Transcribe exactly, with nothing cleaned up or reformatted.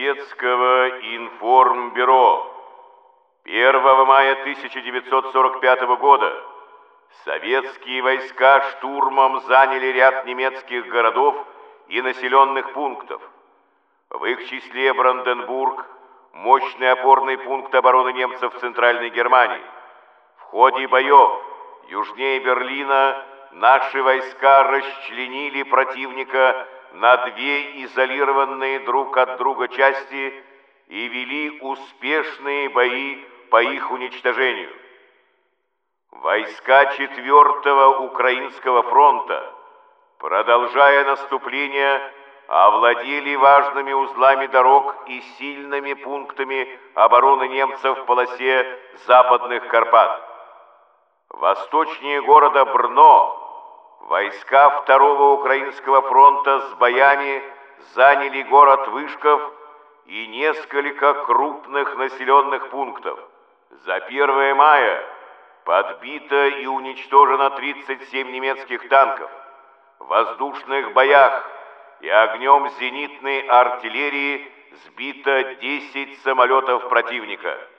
Советского информбюро. первого мая тысяча девятьсот сорок пятого года советские войска штурмом заняли ряд немецких городов и населенных пунктов. В их числе Бранденбург, мощный опорный пункт обороны немцев в Центральной Германии. В ходе боев южнее Берлина наши войска расчленили противника на две изолированные друг от друга части и вели успешные бои по их уничтожению. Войска четвёртого Украинского фронта, продолжая наступление, овладели важными узлами дорог и сильными пунктами обороны немцев в полосе Западных Карпат. Восточнее города Брно войска второго Украинского фронта с боями заняли город Вышков и несколько крупных населенных пунктов. За первое мая подбито и уничтожено тридцать семь немецких танков. В воздушных боях и огнем зенитной артиллерии сбито десять самолетов противника.